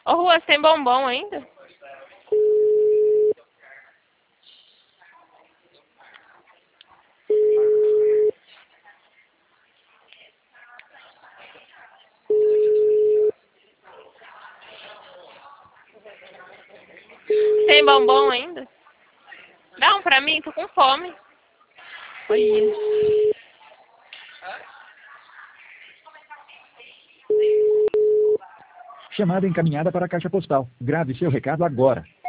Ô, Rua, você tem bombom ainda? Tem bombom ainda? Dá um pra mim, tô com fome. Olha. Chamada encaminhada para a caixa postal. Grave seu recado agora.